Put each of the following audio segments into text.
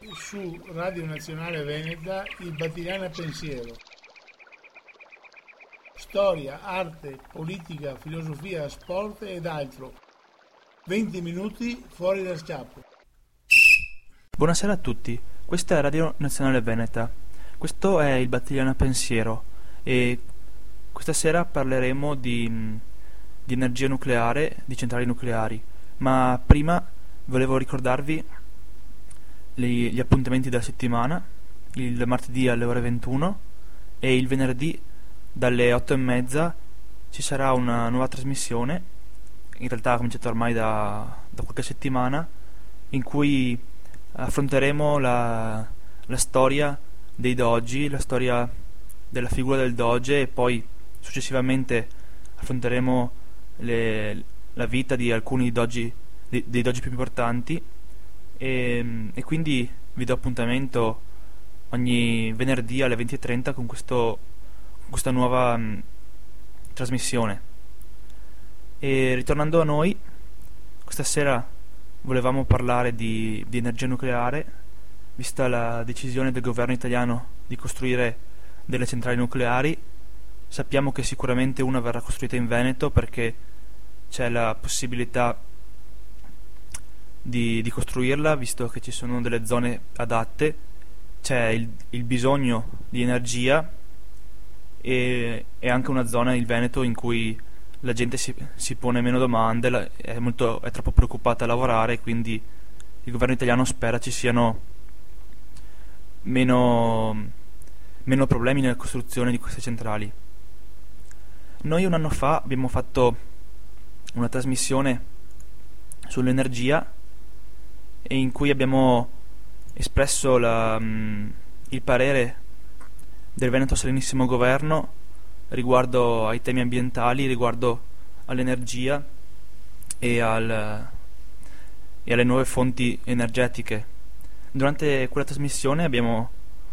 su Radio Nazionale Veneta il Battigliana Pensiero. Storia, arte, politica, filosofia, sport ed altro. 20 minuti fuori dal schiaffo. Buonasera a tutti, questa è Radio Nazionale Veneta. Questo è il Battigliana Pensiero e questa sera parleremo di energia nucleare, di centrali nucleari. Ma prima volevo ricordarvi gli appuntamenti della settimana: il martedì alle ore 21 e il venerdì dalle 8:30 ci sarà una nuova trasmissione, in realtà ha cominciato ormai da qualche settimana, in cui affronteremo la storia dei doji, la storia della figura del doge, e poi successivamente affronteremo la vita di alcuni doji, dei doji più importanti, e quindi vi do appuntamento ogni venerdì alle 20:30 con questa nuova trasmissione. E ritornando a noi, questa sera volevamo parlare di energia nucleare, vista la decisione del governo italiano di costruire delle centrali nucleari. Sappiamo che sicuramente una verrà costruita in Veneto, perché c'è la possibilità di costruirla, visto che ci sono delle zone adatte, c'è il bisogno di energia e anche una zona, il Veneto, in cui la gente si pone meno domande, è troppo preoccupata a lavorare, quindi il governo italiano spera ci siano meno problemi nella costruzione di queste centrali. Noi un anno fa abbiamo fatto una trasmissione sull'energia, e in cui abbiamo espresso il parere del Veneto Serenissimo Governo riguardo ai temi ambientali, riguardo all'energia e alle nuove fonti energetiche. Durante quella trasmissione abbiamo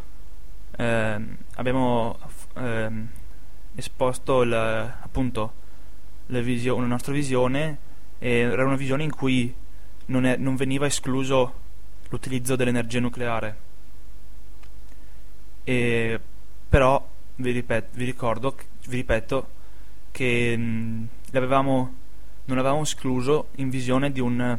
esposto appunto la nostra visione, e era una visione in cui non veniva escluso l'utilizzo dell'energia nucleare, però vi ripeto che non l'avevamo escluso in visione di un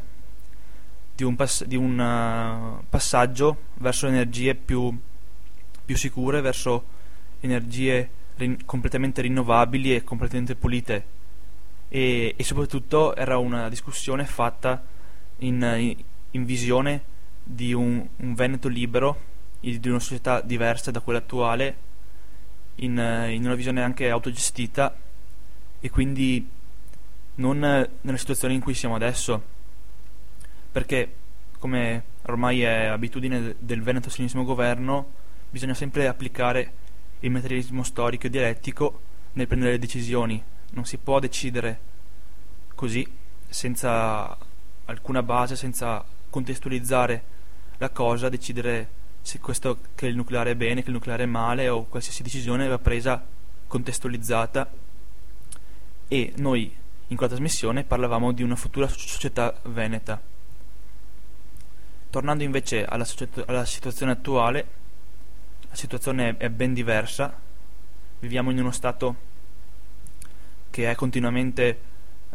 passaggio verso energie più sicure, verso energie completamente rinnovabili e completamente pulite, e soprattutto era una discussione fatta in visione di un Veneto libero, di una società diversa da quella attuale, in una visione anche autogestita, e quindi non nella situazione in cui siamo adesso, perché, come ormai è abitudine del Veneto Serenissimo Governo, bisogna sempre applicare il materialismo storico e dialettico nel prendere le decisioni. Non si può decidere così, senza alcuna base, senza contestualizzare la cosa, decidere che il nucleare è bene, che il nucleare è male, o qualsiasi decisione va presa contestualizzata. E noi in quella trasmissione parlavamo di una futura società veneta. Tornando invece alla situazione attuale, la situazione è ben diversa. Viviamo in uno stato che è continuamente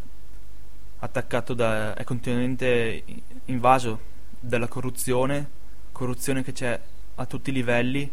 è continuamente invaso dalla corruzione che c'è a tutti i livelli,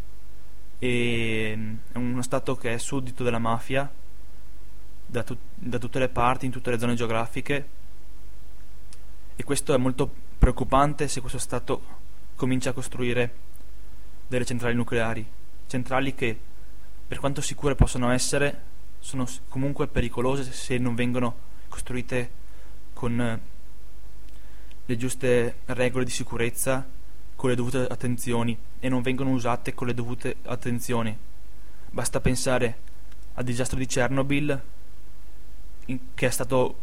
e è uno stato che è suddito della mafia da tutte le parti, in tutte le zone geografiche, e questo è molto preoccupante se questo stato comincia a costruire delle centrali nucleari, centrali che, per quanto sicure possono essere, sono comunque pericolose se non vengono costruite con le giuste regole di sicurezza, con le dovute attenzioni, e non vengono usate con le dovute attenzioni. Basta pensare al disastro di Chernobyl, che è stato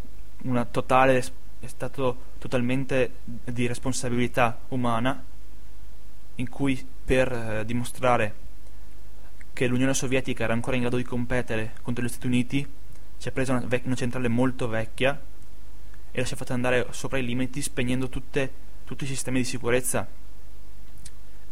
totalmente di responsabilità umana, in cui per dimostrare che l'Unione Sovietica era ancora in grado di competere contro gli Stati Uniti, si è presa una centrale molto vecchia e la si è fatta andare sopra i limiti, spegnendo tutti i sistemi di sicurezza.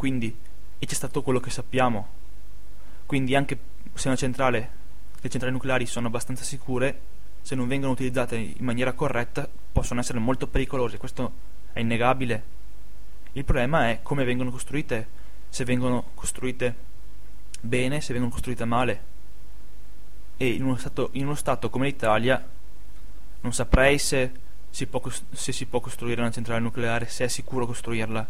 quindi e c'è stato quello che sappiamo. Quindi anche se le centrali nucleari sono abbastanza sicure, se non vengono utilizzate in maniera corretta possono essere molto pericolose, questo è innegabile. Il problema è come vengono costruite, se vengono costruite bene, se vengono costruite male. E in uno stato come l'Italia non saprei se si può costruire una centrale nucleare, se è sicuro costruirla.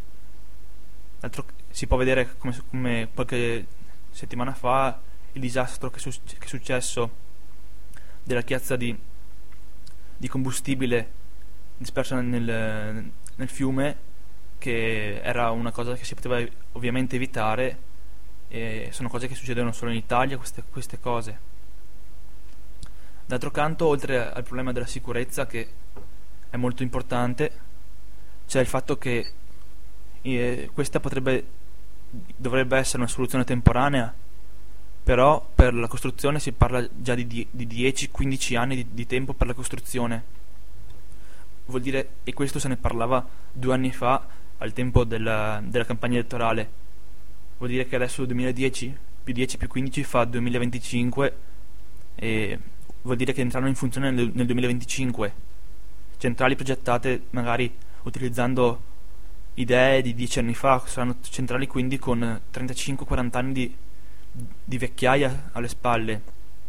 Si può vedere come qualche settimana fa il disastro che è successo della chiazza di combustibile dispersa nel fiume, che era una cosa che si poteva ovviamente evitare, e sono cose che succedono solo in Italia, queste cose. D'altro canto, oltre al problema della sicurezza, che è molto importante, c'è il fatto che questa dovrebbe essere una soluzione temporanea, però per la costruzione si parla già di 10-15 anni di tempo per la costruzione. Vuol dire, e questo se ne parlava 2 anni fa al tempo della campagna elettorale, vuol dire che adesso 2010 più 10 più 15 fa 2025, e vuol dire che entreranno in funzione nel 2025 centrali progettate magari utilizzando idee di 10 anni fa, saranno centrali quindi con 35-40 anni di vecchiaia alle spalle.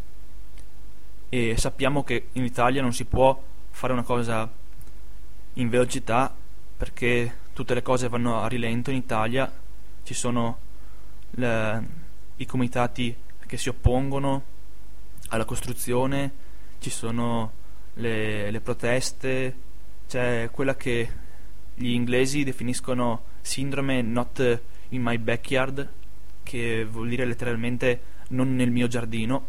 E sappiamo che in Italia non si può fare una cosa in velocità, perché tutte le cose vanno a rilento in Italia. Ci sono i comitati che si oppongono alla costruzione, ci sono le proteste, c'è quella che gli inglesi definiscono sindrome not in my backyard, che vuol dire letteralmente non nel mio giardino,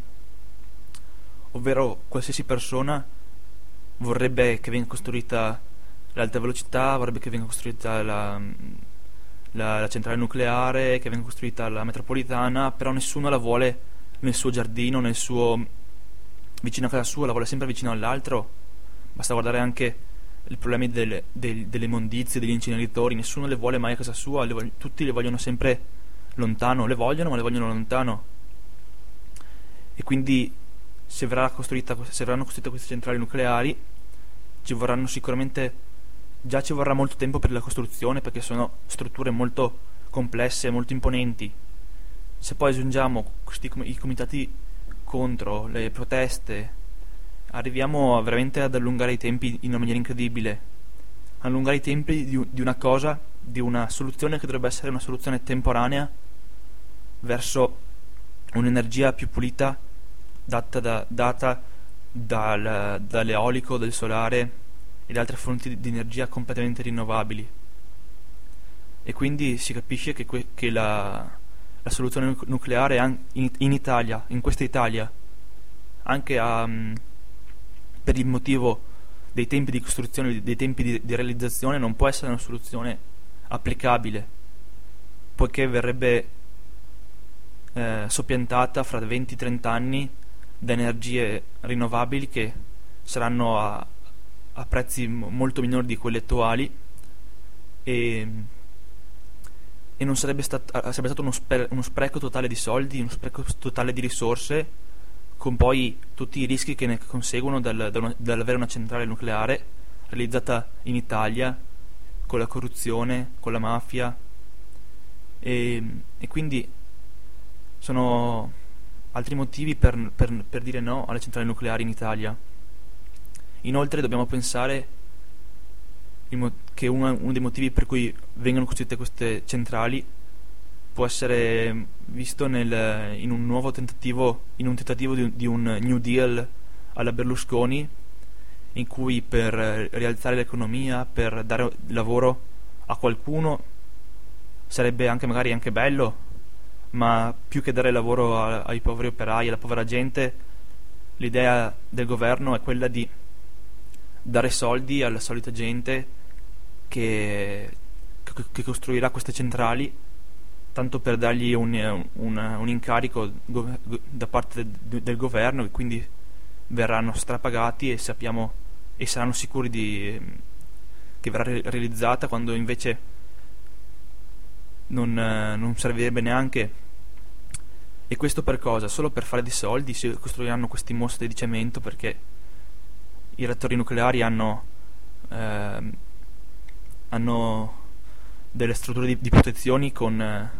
ovvero qualsiasi persona vorrebbe che venga costruita l'alta velocità, vorrebbe che venga costruita la centrale nucleare, che venga costruita la metropolitana, però nessuno la vuole nel suo giardino, vicino a casa sua, la vuole sempre vicino all'altro. Basta guardare anche i problemi delle immondizie, degli inceneritori, nessuno le vuole mai a casa sua, tutti le vogliono sempre lontano, le vogliono ma le vogliono lontano. E quindi se verranno costruite queste centrali nucleari ci vorrà molto tempo per la costruzione, perché sono strutture molto complesse, molto imponenti. Se poi aggiungiamo i comitati contro, le proteste, arriviamo veramente ad allungare i tempi in una maniera incredibile, allungare i tempi di una soluzione che dovrebbe essere una soluzione temporanea verso un'energia più pulita data dall'eolico, del solare e da altre fonti di energia completamente rinnovabili. E quindi si capisce che la soluzione nucleare in Italia, in questa Italia, anche per il motivo dei tempi di costruzione, dei tempi di realizzazione, non può essere una soluzione applicabile, poiché verrebbe soppiantata fra 20-30 anni da energie rinnovabili che saranno a prezzi molto minori di quelli attuali, e non sarebbe stato uno spreco totale di soldi, uno spreco totale di risorse, con poi tutti i rischi che ne conseguono dall'avere una centrale nucleare realizzata in Italia, con la corruzione, con la mafia, e quindi sono altri motivi per dire no alle centrali nucleari in Italia. Inoltre dobbiamo pensare che uno dei motivi per cui vengono costruite queste centrali può essere visto in un tentativo di un New Deal alla Berlusconi, in cui per rialzare l'economia, per dare lavoro a qualcuno, sarebbe magari anche bello, ma più che dare lavoro ai poveri operai, alla povera gente, l'idea del governo è quella di dare soldi alla solita gente che costruirà queste centrali, tanto per dargli un incarico da parte del governo, e quindi verranno strapagati e saranno sicuri che verrà realizzata, quando invece non servirebbe neanche. E questo per cosa? Solo per fare dei soldi si costruiranno questi mostri di cemento, perché i reattori nucleari hanno delle strutture di protezioni con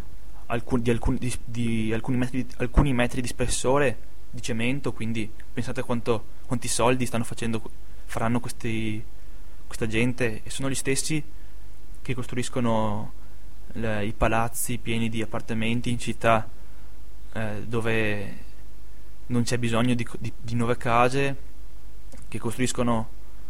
alcuni metri di spessore di cemento, quindi pensate quanti soldi faranno questa gente, e sono gli stessi che costruiscono i palazzi pieni di appartamenti in città dove non c'è bisogno di nuove case, che costruiscono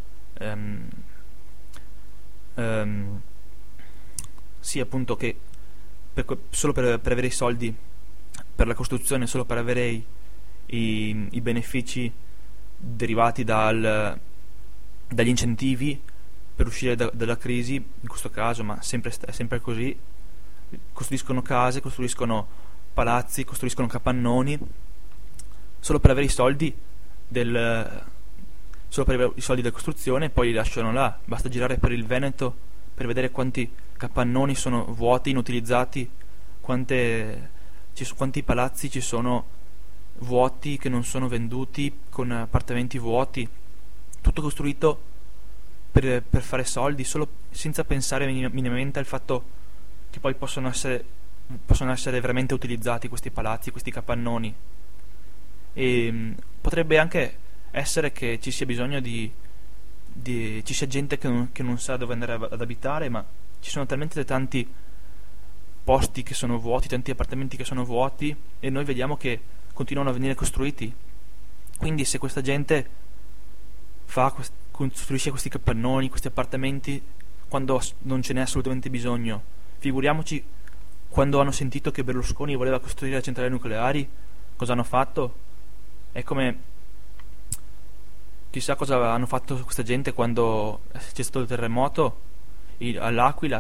sì, appunto, che solo per avere i soldi per la costruzione, solo per avere i benefici derivati dagli incentivi per uscire dalla crisi, in questo caso, ma è sempre così. Costruiscono case, costruiscono palazzi, costruiscono capannoni solo per avere i soldi della costruzione, e poi li lasciano là. Basta girare per il Veneto per vedere quanti capannoni sono vuoti, inutilizzati, quanti palazzi ci sono vuoti che non sono venduti, con appartamenti vuoti, tutto costruito per fare soldi, solo senza pensare minimamente al fatto che poi possono essere veramente utilizzati questi palazzi, questi capannoni. E potrebbe anche essere che ci sia bisogno ci sia gente che non sa dove andare ad abitare, ma ci sono talmente tanti posti che sono vuoti, tanti appartamenti che sono vuoti, e noi vediamo che continuano a venire costruiti. Quindi se questa gente costruisce questi capannoni, questi appartamenti, quando non ce n'è assolutamente bisogno, figuriamoci quando hanno sentito che Berlusconi voleva costruire le centrali nucleari, cosa hanno fatto? È come, chissà cosa hanno fatto questa gente quando c'è stato il terremoto all'Aquila.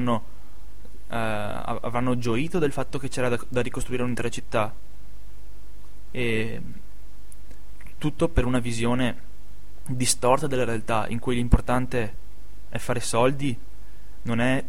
Avranno gioito del fatto che c'era da ricostruire un'intera città, e tutto per una visione distorta della realtà, in cui l'importante è fare soldi, è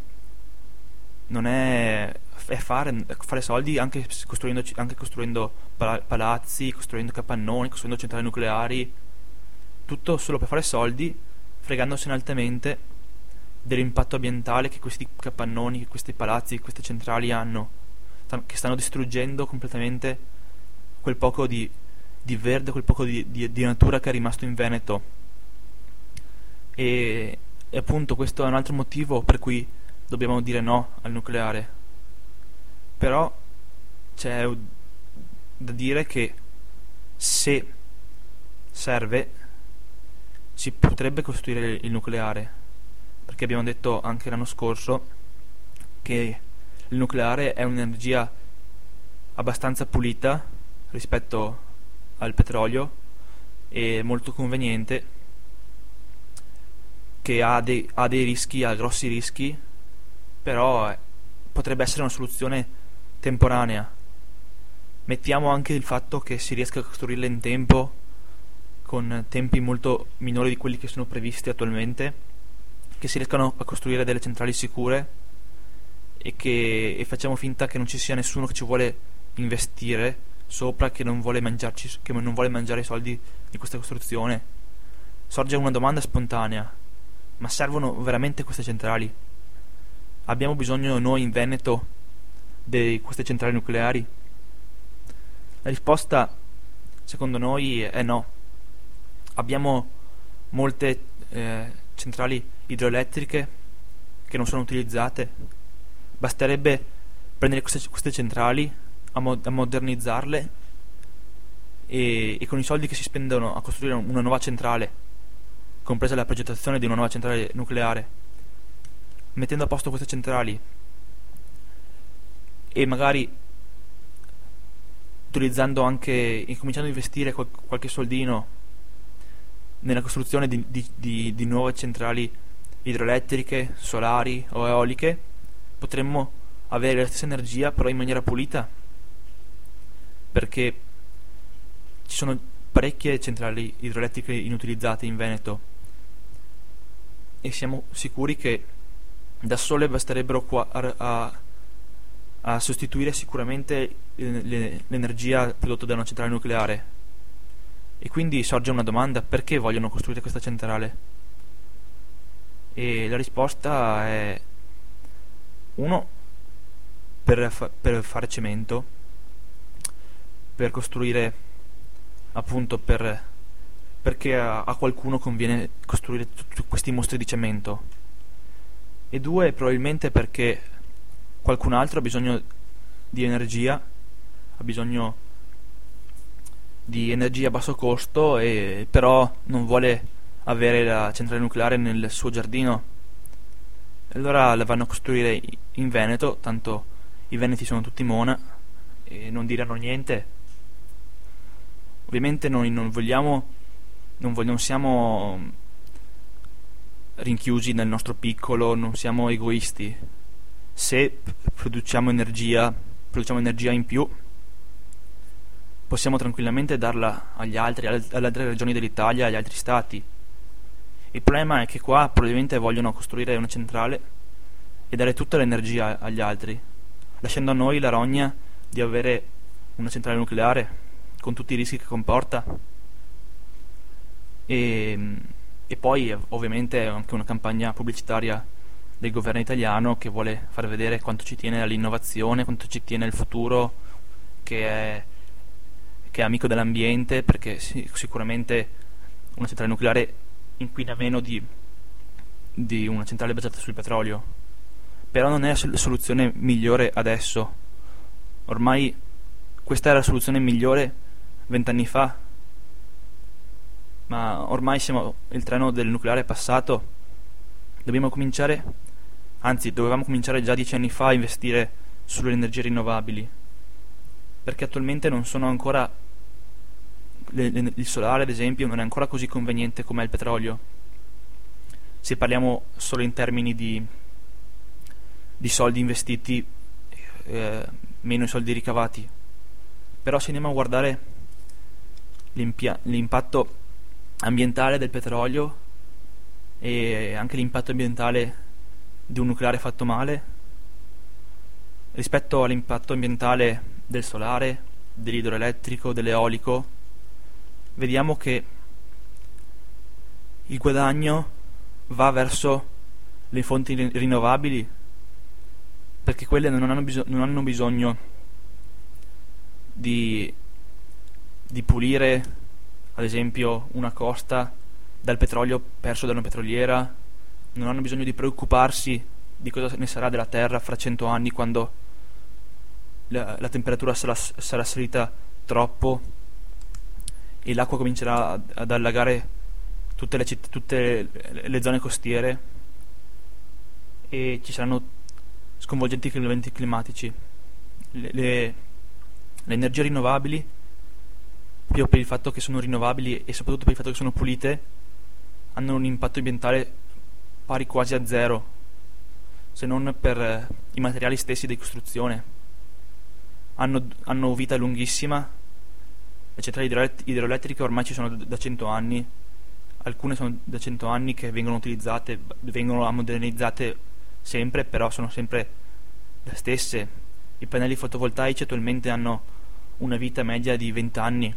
fare soldi anche costruendo palazzi, costruendo capannoni, costruendo centrali nucleari, tutto solo per fare soldi, fregandosene altamente dell'impatto ambientale che questi capannoni, che questi palazzi, queste centrali hanno, che stanno distruggendo completamente quel poco di verde, quel poco di natura che è rimasto in Veneto. E appunto questo è un altro motivo per cui dobbiamo dire no al nucleare. Però c'è da dire che se serve si potrebbe costruire il nucleare, perché abbiamo detto anche l'anno scorso che il nucleare è un'energia abbastanza pulita rispetto al petrolio e molto conveniente, che ha dei rischi, ha grossi rischi, però potrebbe essere una soluzione temporanea. Mettiamo anche il fatto che si riesca a costruirla in tempo, con tempi molto minori di quelli che sono previsti attualmente, che si riescano a costruire delle centrali sicure, e facciamo finta che non ci sia nessuno che ci vuole investire sopra, che non vuole mangiare i soldi di questa costruzione. Sorge una domanda spontanea: ma servono veramente queste centrali? Abbiamo bisogno noi in Veneto di queste centrali nucleari? La risposta, secondo noi, è no. Abbiamo molte centrali idroelettriche che non sono utilizzate. Basterebbe prendere queste centrali, a modernizzarle, e con i soldi che si spendono a costruire una nuova centrale, compresa la progettazione di una nuova centrale nucleare, mettendo a posto queste centrali e magari utilizzando anche, cominciando a investire qualche soldino nella costruzione di nuove centrali idroelettriche, solari o eoliche, potremmo avere la stessa energia però in maniera pulita, perché ci sono parecchie centrali idroelettriche inutilizzate in Veneto, e siamo sicuri che da sole basterebbero a sostituire sicuramente l'energia prodotta da una centrale nucleare. E quindi sorge una domanda: perché vogliono costruire questa centrale? E la risposta è: uno, per fare cemento, per costruire, appunto, perché a qualcuno conviene costruire tutti questi mostri di cemento, e due, probabilmente perché qualcun altro ha bisogno di energia, ha bisogno di energia a basso costo, e però non vuole avere la centrale nucleare nel suo giardino. Allora la vanno a costruire in Veneto, tanto i veneti sono tutti mona e non diranno niente. Ovviamente noi non siamo rinchiusi nel nostro piccolo, non siamo egoisti. Se produciamo energia in più, possiamo tranquillamente darla agli altri, alle altre regioni dell'Italia, agli altri stati. Il problema è che qua probabilmente vogliono costruire una centrale e dare tutta l'energia agli altri, lasciando a noi la rogna di avere una centrale nucleare con tutti i rischi che comporta. E poi ovviamente è anche una campagna pubblicitaria del governo italiano che vuole far vedere quanto ci tiene all'innovazione, quanto ci tiene al futuro, che è amico dell'ambiente, perché sicuramente una centrale nucleare inquina meno di una centrale basata sul petrolio. Però non è la soluzione migliore adesso. Ormai questa era la soluzione migliore 20 anni fa, ma ormai il treno del nucleare è passato. Dovevamo cominciare già 10 anni fa a investire sulle energie rinnovabili, perché attualmente non sono ancora il solare, ad esempio, non è ancora così conveniente come il petrolio, se parliamo solo in termini di soldi investiti, meno i soldi ricavati. Però se andiamo a guardare l'impatto ambientale del petrolio e anche l'impatto ambientale di un nucleare fatto male rispetto all'impatto ambientale del solare, dell'idroelettrico, dell'eolico, vediamo che il guadagno va verso le fonti rinnovabili, perché quelle non hanno bisogno di pulire, ad esempio, una costa dal petrolio perso da una petroliera, non hanno bisogno di preoccuparsi di cosa ne sarà della terra fra 100 anni, quando la temperatura sarà salita troppo e l'acqua comincerà ad allagare tutte le zone costiere e ci saranno sconvolgenti eventi climatici. Le energie rinnovabili, proprio per il fatto che sono rinnovabili e soprattutto per il fatto che sono pulite, hanno un impatto ambientale pari quasi a zero, se non per i materiali stessi di costruzione. Hanno vita lunghissima. Le centrali idroelettriche ormai ci sono da 100 anni, alcune sono da 100 anni che vengono utilizzate, vengono modernizzate sempre, però sono sempre le stesse. I pannelli fotovoltaici attualmente hanno una vita media di 20 anni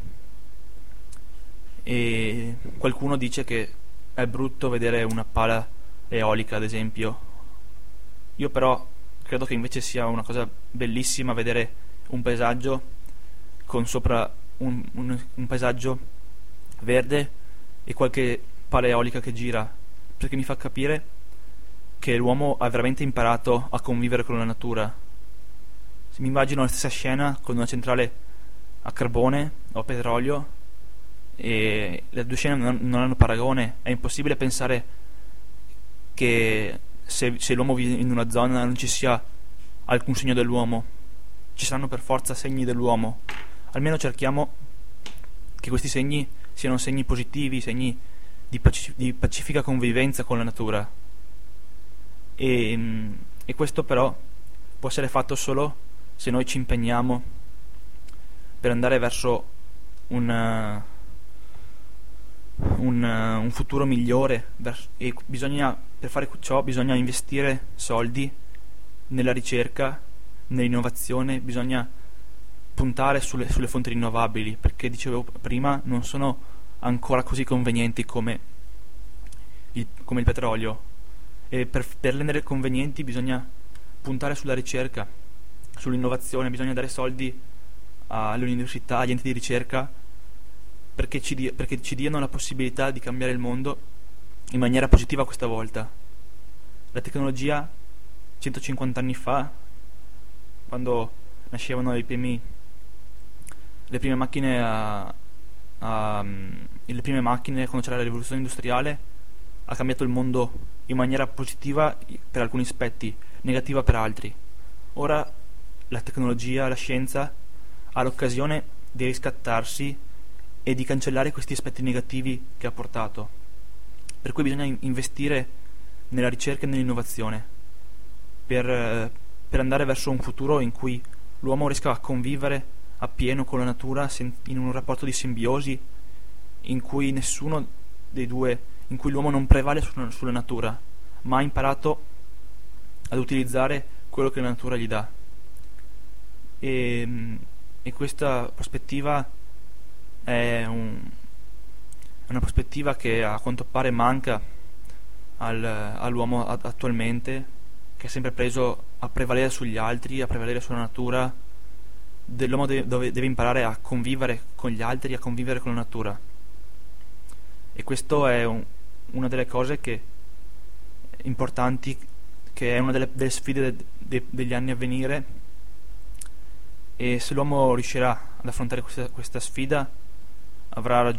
e qualcuno dice che è brutto vedere una pala eolica, ad esempio. Io però credo che invece sia una cosa bellissima vedere un paesaggio con sopra un paesaggio verde e qualche pala eolica che gira, perché mi fa capire che l'uomo ha veramente imparato a convivere con la natura. Se mi immagino la stessa scena con una centrale a carbone o a petrolio, e le due scene non hanno paragone. È impossibile pensare che se l'uomo vive in una zona non ci sia alcun segno dell'uomo. Ci saranno per forza segni dell'uomo. Almeno cerchiamo che questi segni siano segni positivi, segni di pacifica convivenza con la natura. E questo però può essere fatto solo se noi ci impegniamo per andare verso un futuro migliore, e per fare ciò bisogna investire soldi nella ricerca nell'innovazione bisogna puntare sulle fonti rinnovabili, perché dicevo prima non sono ancora così convenienti come il petrolio, e per rendere convenienti bisogna puntare sulla ricerca, sull'innovazione, bisogna dare soldi alle università, agli enti di ricerca perché ci diano la possibilità di cambiare il mondo in maniera positiva questa volta. La tecnologia 150 anni fa, quando nascevano le prime macchine le prime macchine, quando c'era la rivoluzione industriale, ha cambiato il mondo in maniera positiva per alcuni aspetti, negativa per altri. Ora la tecnologia, la scienza ha l'occasione di riscattarsi e di cancellare questi aspetti negativi che ha portato. Per cui bisogna investire nella ricerca e nell'innovazione per andare verso un futuro in cui l'uomo riesca a convivere appieno con la natura in un rapporto di simbiosi in cui nessuno dei due, in cui l'uomo non prevale sulla natura, ma ha imparato ad utilizzare quello che la natura gli dà. E questa prospettiva è una prospettiva che a quanto pare manca all'uomo attualmente, che è sempre preso a prevalere sugli altri, a prevalere sulla natura. L'uomo deve imparare a convivere con gli altri, a convivere con la natura. E questo è una delle cose importanti, che è una delle sfide degli anni a venire, e se l'uomo riuscirà ad affrontare questa sfida avrà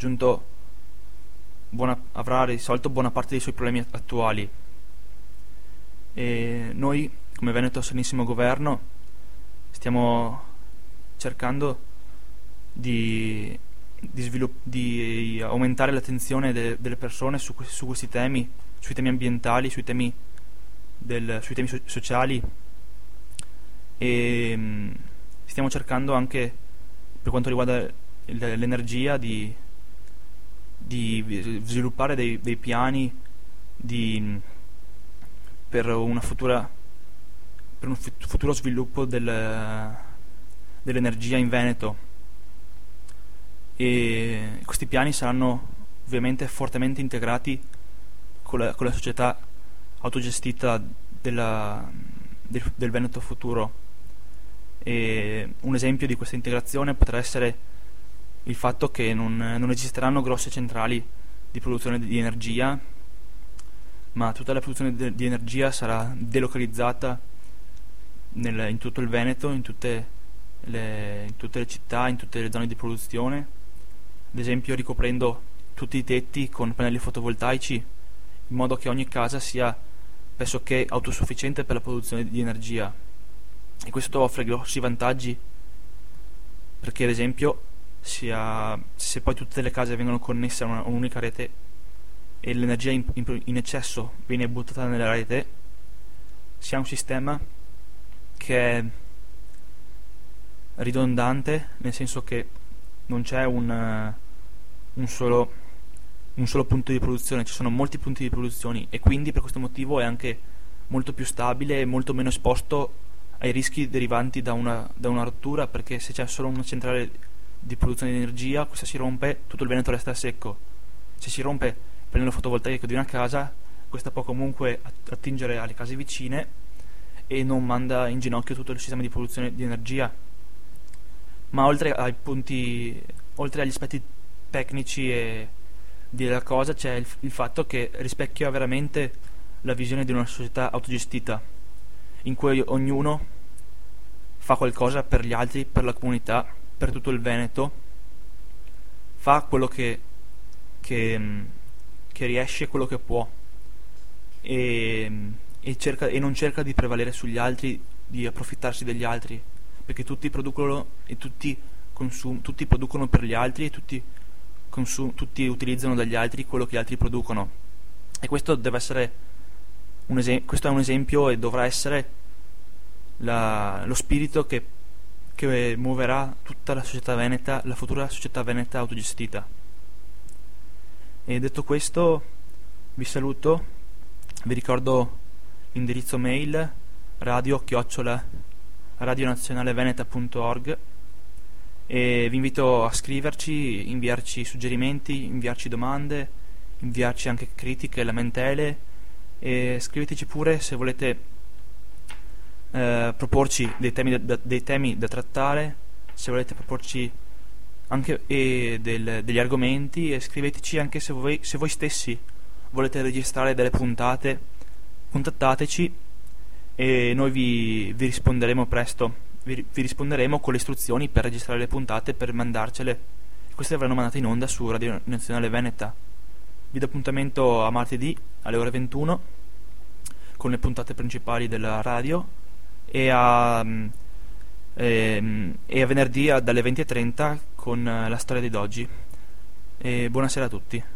risolto buona parte dei suoi problemi attuali. E noi, come Veneto Serenissimo Governo, stiamo cercando di aumentare l'attenzione delle persone su questi temi, sui temi ambientali, sui temi sociali, e stiamo cercando anche, per quanto riguarda l'energia, di sviluppare dei piani per un futuro sviluppo dell'energia in Veneto. E questi piani saranno ovviamente fortemente integrati con la società autogestita del Veneto Futuro. E un esempio di questa integrazione potrà essere il fatto che non esisteranno grosse centrali di produzione di energia, ma tutta la produzione di energia sarà delocalizzata in tutto il Veneto, in tutte le città, in tutte le zone di produzione, ad esempio ricoprendo tutti i tetti con pannelli fotovoltaici, in modo che ogni casa sia pressoché autosufficiente per la produzione di energia. E questo offre grossi vantaggi, perché ad esempio se poi tutte le case vengono connesse a un'unica rete e l'energia in eccesso viene buttata nella rete, si ha un sistema che è ridondante, nel senso che non c'è un solo punto di produzione, ci sono molti punti di produzione, e quindi per questo motivo è anche molto più stabile e molto meno esposto ai rischi derivanti da una rottura, perché se c'è solo una centrale di produzione di energia, questa si rompe, tutto il Veneto resta secco. Se si rompe il pannello fotovoltaico di una casa, questa può comunque attingere alle case vicine e non manda in ginocchio tutto il sistema di produzione di energia. Ma oltre agli aspetti tecnici e della cosa, c'è il fatto che rispecchia veramente la visione di una società autogestita, in cui ognuno fa qualcosa per gli altri, per la comunità, per tutto il Veneto, fa quello che riesce, quello che può, e non cerca di prevalere sugli altri, di approfittarsi degli altri, perché tutti producono e tutti producono per gli altri, e tutti utilizzano dagli altri quello che gli altri producono. E questo deve essere questo è un esempio, e dovrà essere lo spirito che muoverà tutta la società veneta, la futura società veneta autogestita. E detto questo, vi saluto, vi ricordo l'indirizzo mail radio@radioticino.it, radionazionaleveneta.org e vi invito a scriverci, inviarci suggerimenti, inviarci domande, inviarci anche critiche, lamentele, e scriveteci pure se volete proporci dei temi da trattare, se volete proporci anche degli argomenti, e scriveteci anche se voi stessi volete registrare delle puntate. Contattateci e noi vi risponderemo presto. Vi risponderemo con le istruzioni per registrare le puntate, per mandarcele. Queste verranno mandate in onda su Radio Nazionale Veneta. Vi do appuntamento a martedì alle ore 21 con le puntate principali della radio, e a venerdì dalle 20:30 con la storia di Doggi. E buonasera a tutti.